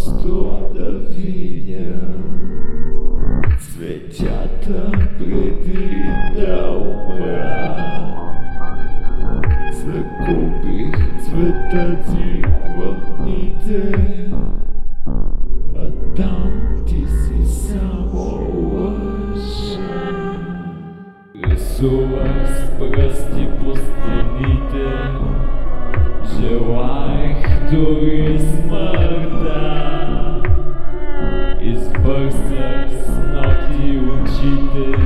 просто да видя цветята преди да умра. Загубих цвета ти в дните, а там ти си само лъжа. Рисувах с пръсти по стените, желаех дори смъртта. Избърсах с ногти очите,